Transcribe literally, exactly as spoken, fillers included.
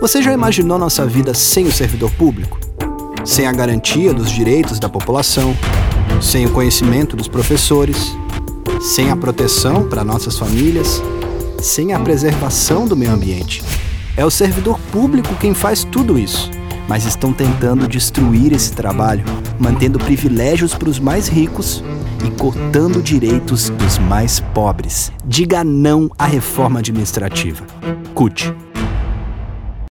Você já imaginou nossa vida sem o servidor público? Sem a garantia dos direitos da população, sem o conhecimento dos professores, sem a proteção para nossas famílias, sem a preservação do meio ambiente. É o servidor público quem faz tudo isso, mas estão tentando destruir esse trabalho, mantendo privilégios para os mais ricos e cortando direitos dos mais pobres. Diga não à reforma administrativa. C U T.